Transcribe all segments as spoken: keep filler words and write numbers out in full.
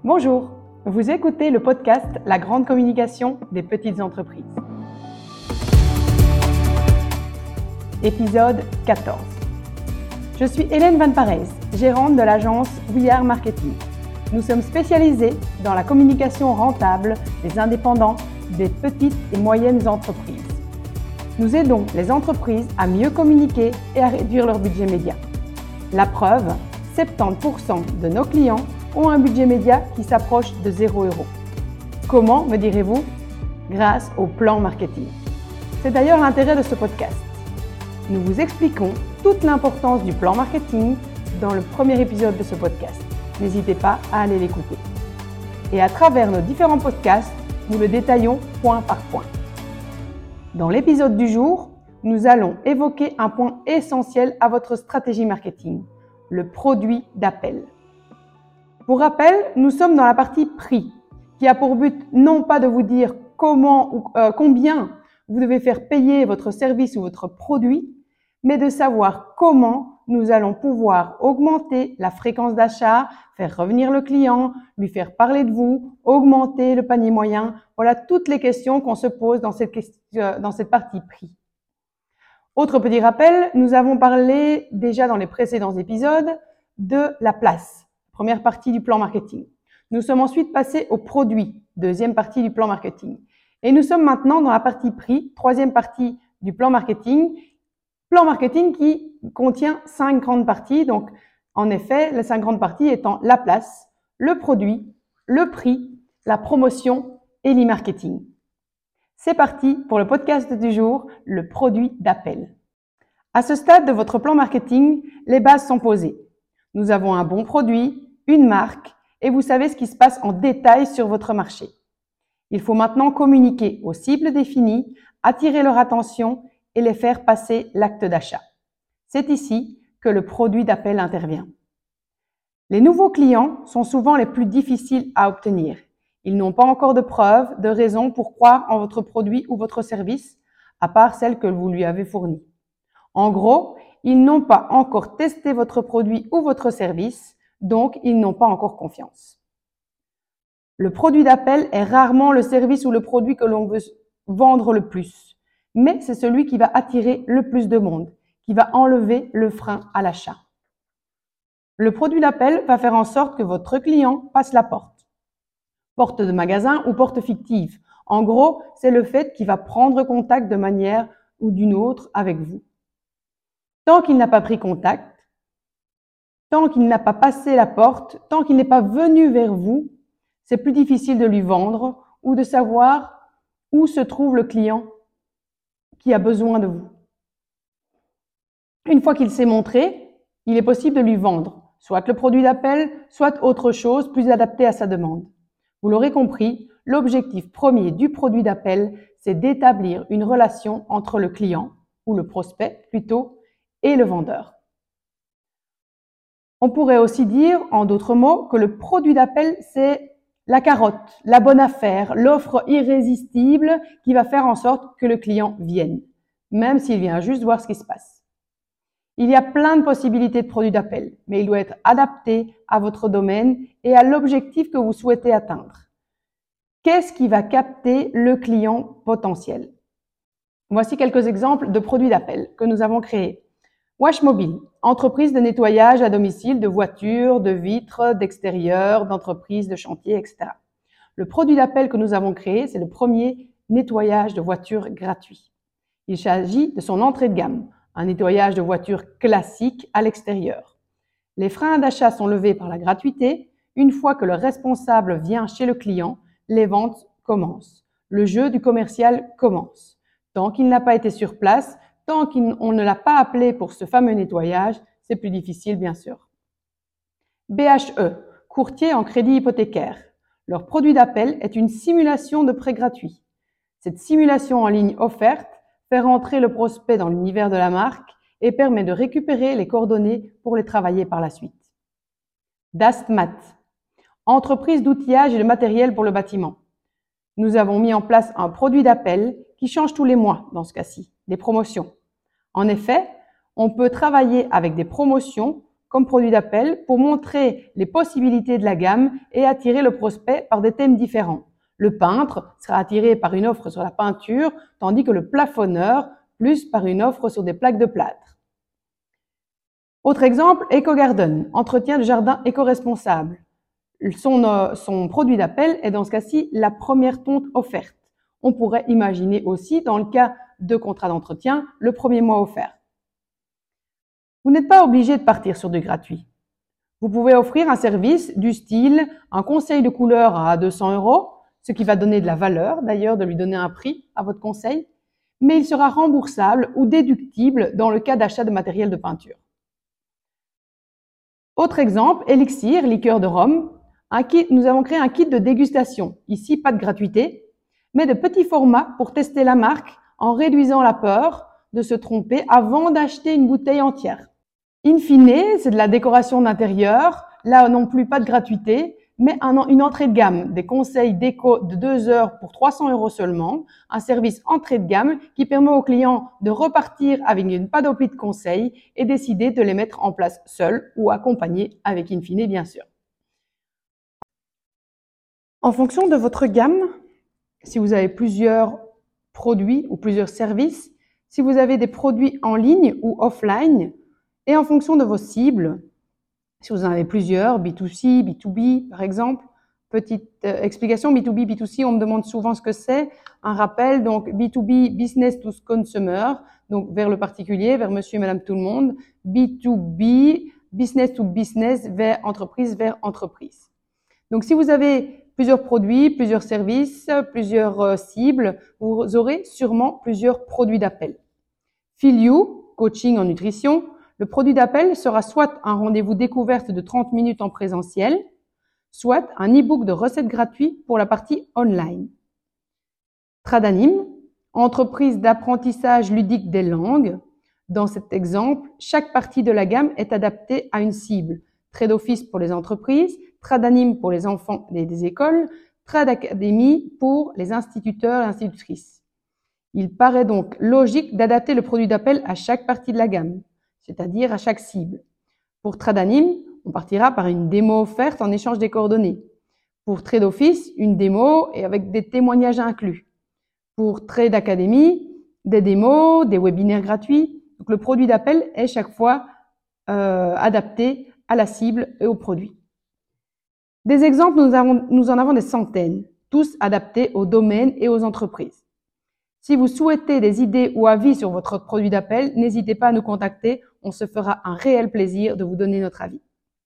Bonjour, vous écoutez le podcast La grande communication des petites entreprises. Épisode quatorze. Je suis Hélène Van Parez, gérante de l'agence We Are Marketing. Nous sommes spécialisés dans la communication rentable des indépendants, des petites et moyennes entreprises. Nous aidons les entreprises à mieux communiquer et à réduire leur budget média. La preuve, soixante-dix pour cent de nos clients ont un budget média qui s'approche de zéro euro. Comment, me direz-vous? Grâce au plan marketing. C'est d'ailleurs l'intérêt de ce podcast. Nous vous expliquons toute l'importance du plan marketing dans le premier épisode de ce podcast. N'hésitez pas à aller l'écouter. Et à travers nos différents podcasts, nous le détaillons point par point. Dans l'épisode du jour, nous allons évoquer un point essentiel à votre stratégie marketing, le produit d'appel. Pour rappel, nous sommes dans la partie prix, qui a pour but non pas de vous dire comment ou euh, combien vous devez faire payer votre service ou votre produit, mais de savoir comment nous allons pouvoir augmenter la fréquence d'achat, faire revenir le client, lui faire parler de vous, augmenter le panier moyen. Voilà toutes les questions qu'on se pose dans cette, question, dans cette partie prix. Autre petit rappel, nous avons parlé déjà dans les précédents épisodes de la place. Première partie du plan marketing. Nous sommes ensuite passés au produit, deuxième partie du plan marketing. Et nous sommes maintenant dans la partie prix, troisième partie du plan marketing. Plan marketing qui contient cinq grandes parties. Donc, en effet, les cinq grandes parties étant la place, le produit, le prix, la promotion et l'e-marketing. C'est parti pour le podcast du jour, le produit d'appel. À ce stade de votre plan marketing, les bases sont posées. Nous avons un bon produit, une marque, et vous savez ce qui se passe en détail sur votre marché. Il faut maintenant communiquer aux cibles définies, attirer leur attention et les faire passer l'acte d'achat. C'est ici que le produit d'appel intervient. Les nouveaux clients sont souvent les plus difficiles à obtenir. Ils n'ont pas encore de preuves, de raisons pour croire en votre produit ou votre service, à part celles que vous lui avez fournies. En gros, ils n'ont pas encore testé votre produit ou votre service, donc ils n'ont pas encore confiance. Le produit d'appel est rarement le service ou le produit que l'on veut vendre le plus, mais c'est celui qui va attirer le plus de monde, qui va enlever le frein à l'achat. Le produit d'appel va faire en sorte que votre client passe la porte. Porte de magasin ou porte fictive. En gros, c'est le fait qu'il va prendre contact de manière ou d'une autre avec vous. Tant qu'il n'a pas pris contact, tant qu'il n'a pas passé la porte, tant qu'il n'est pas venu vers vous, c'est plus difficile de lui vendre ou de savoir où se trouve le client qui a besoin de vous. Une fois qu'il s'est montré, il est possible de lui vendre, soit le produit d'appel, soit autre chose plus adapté à sa demande. Vous l'aurez compris, l'objectif premier du produit d'appel, c'est d'établir une relation entre le client, ou le prospect plutôt, et le vendeur. On pourrait aussi dire, en d'autres mots, que le produit d'appel, c'est la carotte, la bonne affaire, l'offre irrésistible qui va faire en sorte que le client vienne, même s'il vient juste voir ce qui se passe. Il y a plein de possibilités de produits d'appel, mais il doit être adapté à votre domaine et à l'objectif que vous souhaitez atteindre. Qu'est-ce qui va capter le client potentiel? Voici quelques exemples de produits d'appel que nous avons créés. Washmobile, entreprise de nettoyage à domicile de voitures, de vitres, d'extérieur, d'entreprises, de chantiers, et cetera. Le produit d'appel que nous avons créé, c'est le premier nettoyage de voitures gratuit. Il s'agit de son entrée de gamme, un nettoyage de voitures classique à l'extérieur. Les freins d'achat sont levés par la gratuité. Une fois que le responsable vient chez le client, les ventes commencent. Le jeu du commercial commence. Tant qu'il n'a pas été sur place, tant qu'on ne l'a pas appelé pour ce fameux nettoyage, c'est plus difficile bien sûr. B H E, courtier en crédit hypothécaire. Leur produit d'appel est une simulation de prêt gratuit. Cette simulation en ligne offerte fait rentrer le prospect dans l'univers de la marque et permet de récupérer les coordonnées pour les travailler par la suite. Dastmat, entreprise d'outillage et de matériel pour le bâtiment. Nous avons mis en place un produit d'appel qui change tous les mois dans ce cas-ci, des promotions. En effet, on peut travailler avec des promotions comme produit d'appel pour montrer les possibilités de la gamme et attirer le prospect par des thèmes différents. Le peintre sera attiré par une offre sur la peinture, tandis que le plafonneur plus par une offre sur des plaques de plâtre. Autre exemple, EcoGarden, entretien de jardin éco-responsable. Son, euh, son produit d'appel est dans ce cas-ci la première tonte offerte. On pourrait imaginer aussi, dans le cas de contrat d'entretien, le premier mois offert. Vous n'êtes pas obligé de partir sur du gratuit. Vous pouvez offrir un service du style un conseil de couleur à deux cents euros, ce qui va donner de la valeur d'ailleurs de lui donner un prix à votre conseil, mais il sera remboursable ou déductible dans le cas d'achat de matériel de peinture. Autre exemple, Elixir, liqueur de rhum. Un kit, nous avons créé un kit de dégustation. Ici, pas de gratuité, mais de petits formats pour tester la marque en réduisant la peur de se tromper avant d'acheter une bouteille entière. In fine, c'est de la décoration d'intérieur. Là non plus, pas de gratuité, mais un, une entrée de gamme, des conseils déco de deux heures pour trois cents euros seulement, un service entrée de gamme qui permet aux clients de repartir avec une panoplie de conseils et décider de les mettre en place seuls ou accompagnés avec In fine, bien sûr. En fonction de votre gamme, si vous avez plusieurs produits ou plusieurs services, si vous avez des produits en ligne ou offline, et en fonction de vos cibles, si vous en avez plusieurs, B deux C, B deux B par exemple, petite euh, explication, B deux B, B deux C, on me demande souvent ce que c'est. Un rappel, donc B deux B, Business to Consumer, donc vers le particulier, vers monsieur et madame tout le monde. B deux B, Business to Business, vers entreprise, vers entreprise. Donc si vous avez plusieurs produits, plusieurs services, plusieurs euh, cibles, vous aurez sûrement plusieurs produits d'appel. Feel You, coaching en nutrition. Le produit d'appel sera soit un rendez-vous découverte de trente minutes en présentiel, soit un e-book de recettes gratuits pour la partie online. Tradanim, entreprise d'apprentissage ludique des langues. Dans cet exemple, chaque partie de la gamme est adaptée à une cible. Trade Office pour les entreprises, Tradanim pour les enfants des, des écoles, Trade Academy pour les instituteurs et institutrices. Il paraît donc logique d'adapter le produit d'appel à chaque partie de la gamme, c'est-à-dire à chaque cible. Pour Tradanim, on partira par une démo offerte en échange des coordonnées. Pour Trade Office, une démo et avec des témoignages inclus. Pour Trade Academy, des démos, des webinaires gratuits. Donc le produit d'appel est chaque fois euh, adapté à la cible et au produit. Des exemples, nous, avons, nous en avons des centaines, tous adaptés aux domaines et aux entreprises. Si vous souhaitez des idées ou avis sur votre produit d'appel, n'hésitez pas à nous contacter, on se fera un réel plaisir de vous donner notre avis.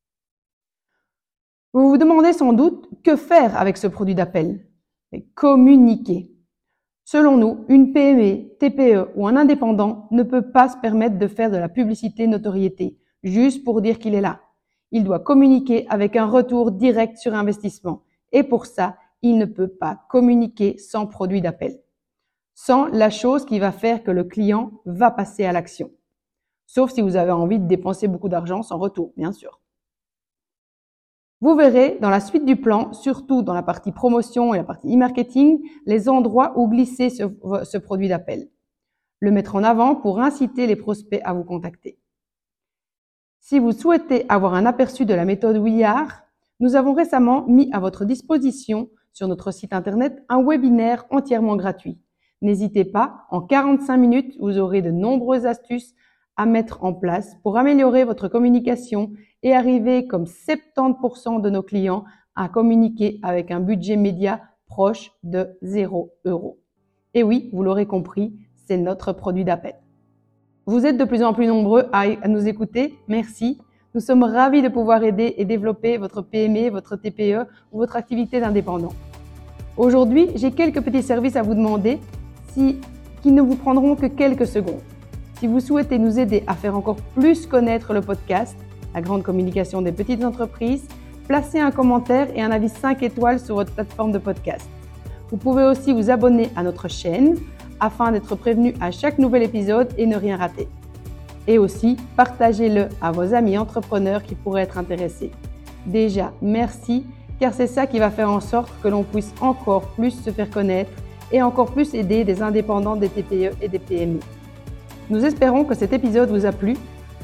Vous vous demandez sans doute que faire avec ce produit d'appel? Communiquer. Selon nous, une P M E, T P E ou un indépendant ne peut pas se permettre de faire de la publicité notoriété, juste pour dire qu'il est là. Il doit communiquer avec un retour direct sur investissement. Et pour ça, il ne peut pas communiquer sans produit d'appel. Sans la chose qui va faire que le client va passer à l'action. Sauf si vous avez envie de dépenser beaucoup d'argent sans retour, bien sûr. Vous verrez dans la suite du plan, surtout dans la partie promotion et la partie e-marketing, les endroits où glisser ce, ce produit d'appel. Le mettre en avant pour inciter les prospects à vous contacter. Si vous souhaitez avoir un aperçu de la méthode We Are, nous avons récemment mis à votre disposition sur notre site internet un webinaire entièrement gratuit. N'hésitez pas, en quarante-cinq minutes, vous aurez de nombreuses astuces à mettre en place pour améliorer votre communication et arriver, comme soixante-dix pour cent de nos clients, à communiquer avec un budget média proche de zéro euro. Et oui, vous l'aurez compris, c'est notre produit d'appel. Vous êtes de plus en plus nombreux à, à nous écouter. Merci. Nous sommes ravis de pouvoir aider et développer votre P M E, votre T P E ou votre activité d'indépendant. Aujourd'hui, j'ai quelques petits services à vous demander si, qui ne vous prendront que quelques secondes. Si vous souhaitez nous aider à faire encore plus connaître le podcast, la grande communication des petites entreprises, placez un commentaire et un avis cinq étoiles sur votre plateforme de podcast. Vous pouvez aussi vous abonner à notre chaîne afin d'être prévenu à chaque nouvel épisode et ne rien rater. Et aussi, partagez-le à vos amis entrepreneurs qui pourraient être intéressés. Déjà, merci, car c'est ça qui va faire en sorte que l'on puisse encore plus se faire connaître et encore plus aider des indépendants, des T P E et des P M E. Nous espérons que cet épisode vous a plu.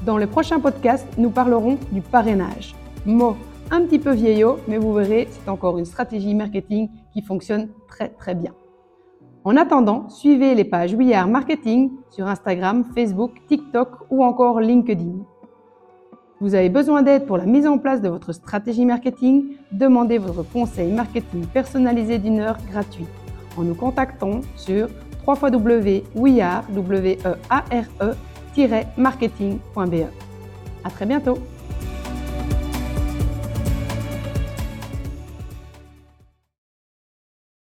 Dans le prochain podcast, nous parlerons du parrainage. Mot un petit peu vieillot, mais vous verrez, c'est encore une stratégie marketing qui fonctionne très très bien. En attendant, suivez les pages We Are Marketing sur Instagram, Facebook, TikTok ou encore LinkedIn. Vous avez besoin d'aide pour la mise en place de votre stratégie marketing? Demandez votre conseil marketing personnalisé d'une heure gratuit en nous contactant sur w w w point we are marketing point b e. À très bientôt!